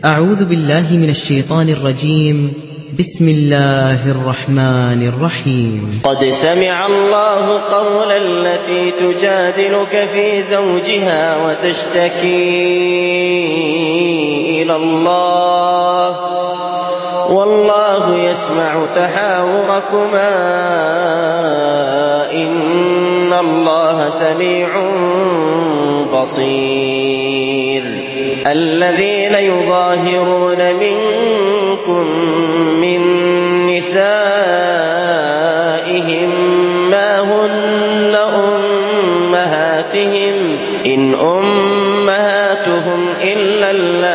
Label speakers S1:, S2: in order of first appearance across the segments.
S1: أعوذ بالله من الشيطان الرجيم. بسم الله الرحمن الرحيم.
S2: قد سمع الله قول التي تجادلك في زوجها وتشتكي إلى الله والله يسمع تحاوركما إن الله سميع بصير. الذين يظاهرون منكم من نسائهم ما هن أمهاتهم إن أمهاتهم إلا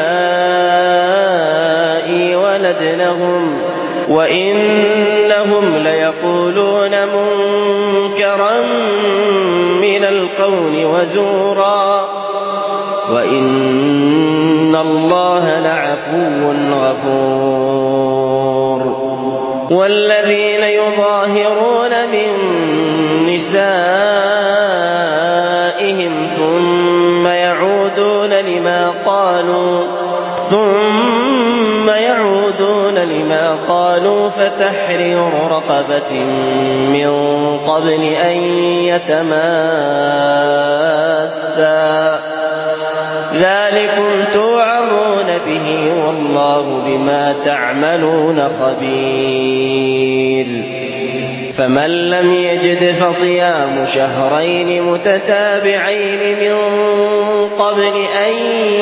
S2: اللائي ولدنهم وإنهم ليقولون منكرا من القول وزورا وإن الله لعفو غفور. والذين يظاهرون من نسائهم ثم يعودون لما قالوا فتحرير رقبة من قبل أن يتماسا ذلكم توعظون به والله بما تعملون خبير. فمن لم يجد فصيام شهرين متتابعين من قبل أن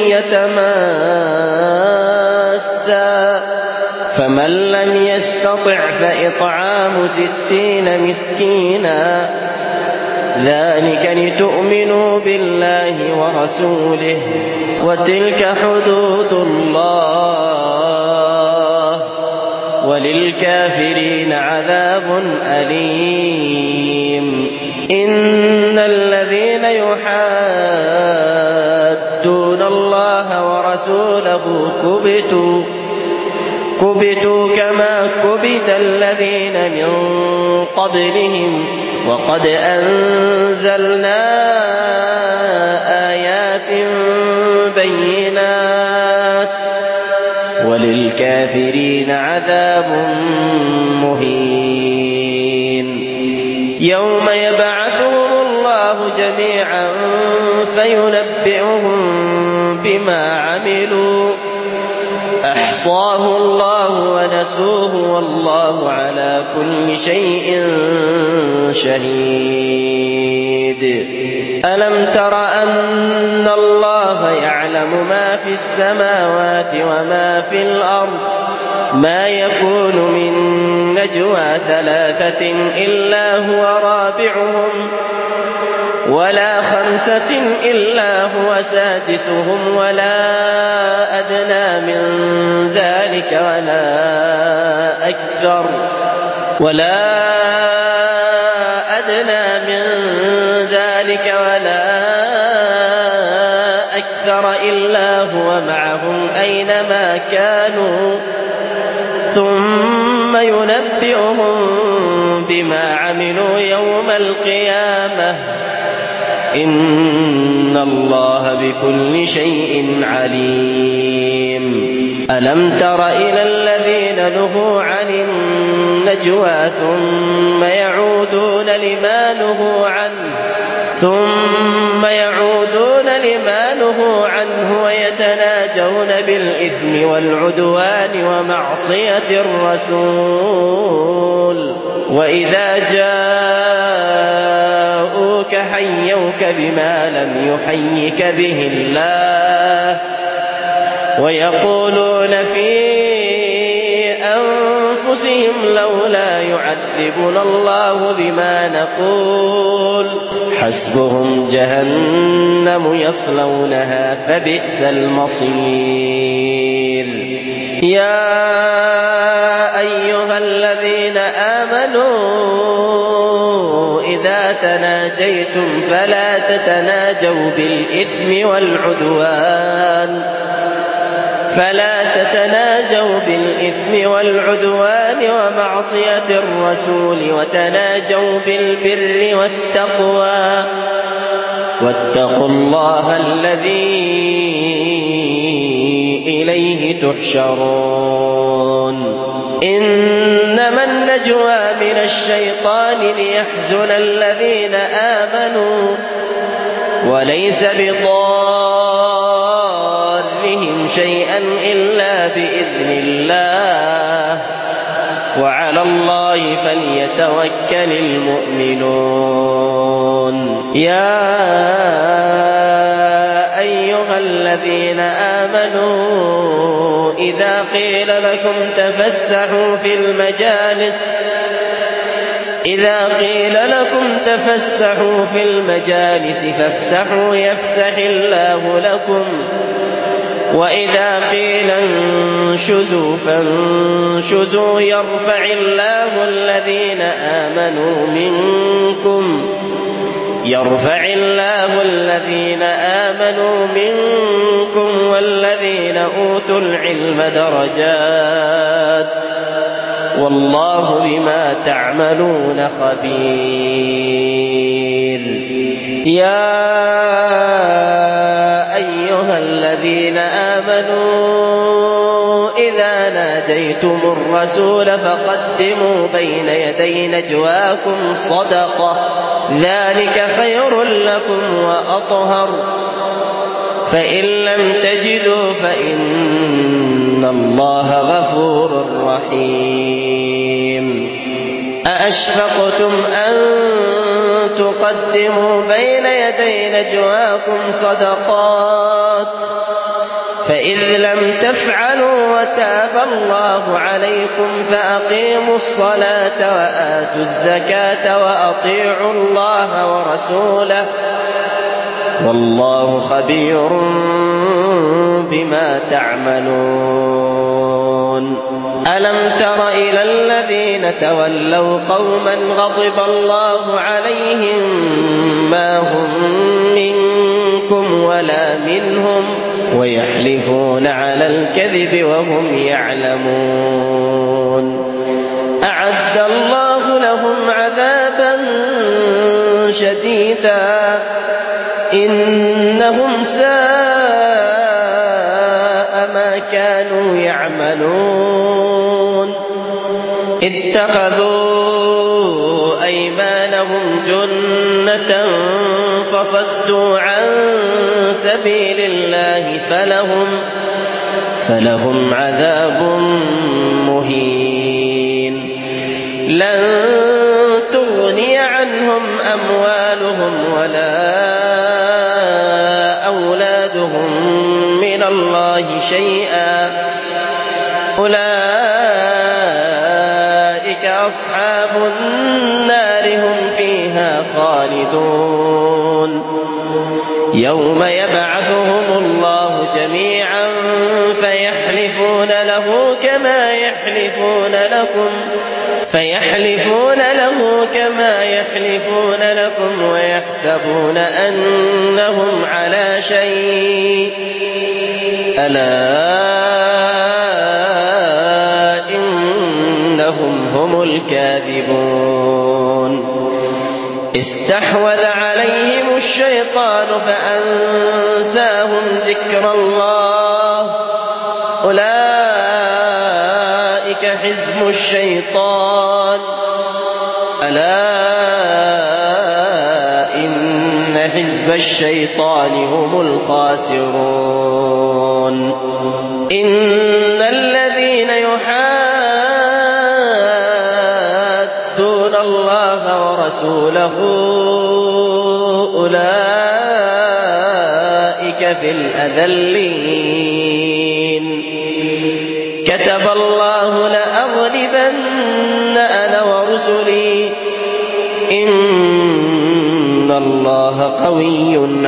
S2: يتماسا فمن لم يستطع فإطعام 60 مسكينا ذلك لتؤمنوا بالله ورسوله وتلك حدود الله وللكافرين عذاب أليم. إن الذين يحادون الله ورسوله كبتوا كما كبت الذين من قبلهم وقد أنزلنا آيات بينات وللكافرين عذاب مهين. يوم يبعثهم الله جميعا فينبئهم بما عملوا أحصاه الله ونسوه والله على كل شيء شهيد. ألم تر أن الله يعلم ما في السماوات وما في الأرض ما يكون من نجوى 3 إلا هو رابعهم ولا 5 إلا هو سادسهم ولا أدنى من ذلك ولا أكثر إلا هو معهم أينما كانوا ثم ينبئهم بما عملوا يوم القيامة إن الله بكل شيء عليم. ألم تر إلى الذين نهوا عن النجوى ثم يعودون لما نهوا عنه ويتناجون بالإثم والعدوان ومعصية الرسول وإذا جاءوك حيوك بما لم يحيك به الله ويقولون في أنفسهم لولا يعذبنا الله بما نقول حسبهم جهنم يصلونها فبئس المصير. يا أيها الذين آمنوا إذا تناجيتم فلا تتناجوا بالإثم والعدوان ومعصية الرسول وتناجوا بالبر والتقوى واتقوا الله الذي إليه تحشرون إنما النجوى من الشيطان ليحزن الذين آمنوا وليس بضارهم شيئا إلا بإذن الله وعلى الله فليتوكل المؤمنون يا أيها الذين آمنوا إذا قيل لكم تفسحوا في المجالس فافسحوا يفسح الله لكم وإذا قيل انشزوا فانشزوا يرفع الله الذين آمنوا منكم والذين أوتوا العلم درجات والله بما تعملون خبير يا أيها الذين آمنوا إذا ناجيتم الرسول فقدموا بين يدي نجواكم صدقة ذلك خير لكم وأطهر فإن لم تجدوا فإن الله غفور رحيم أأشفقتم أن تقدموا بين يدي نجواكم صدقات فإذ لم تفعلوا وتاب الله عليكم فأقيموا الصلاة وآتوا الزكاة وأطيعوا الله ورسوله والله خبير بما تعملون ألم تر إلى الذين تولوا قوما غضب الله عليهم ما هم منكم ولا منهم ويحلفون على الكذب وهم يعلمون أعد الله لهم عذابا شديدا إنهم ساء ما كانوا يعملون اتخذوا أيمانهم جنة فصدوا عن سبيل الله فلهم عذاب مهين لن تغني عنهم أموالهم ولا أولادهم من الله شيئا أولئك أصحاب النار هم فيها خالدون يوم يبعثهم الله جميعا فيحلفون له كما يحلفون لكم ويحسبون أنهم على شيء ألا إنهم هم الكاذبون استحوذ عليهم الشيطان فأنساهم ذكر الله أولئك حزب الشيطان ألا إن حزب الشيطان هم الخاسرون إن الذين يحادون الله ورسوله أولئك في الأذلين كتب الله لأغلبن أنا ورسلي إن الله قوي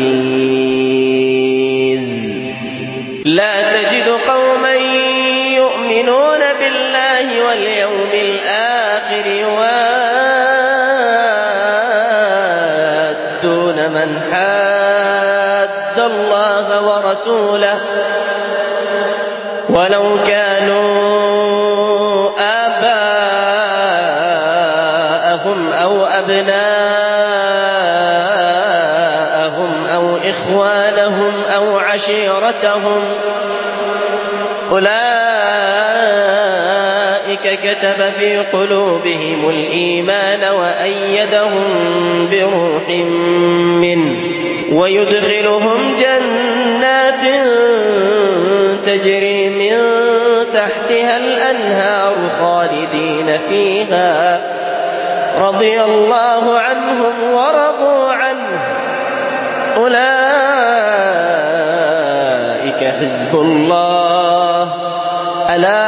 S2: عزيز لا تجد قوما يؤمنون بالله واليوم الآخر يوادون من حاد الله ورسوله ولو كانوا آباءهم أو أبناءهم أو إخوانهم أو عشيرتهم أولئك كتب في قلوبهم الإيمان وأيدهم بروح منه ويدخلهم جنات تجري من تحتها الأنهار خالدين فيها رضي الله عنهم ورضوا عنه أولئك حزب الله ألا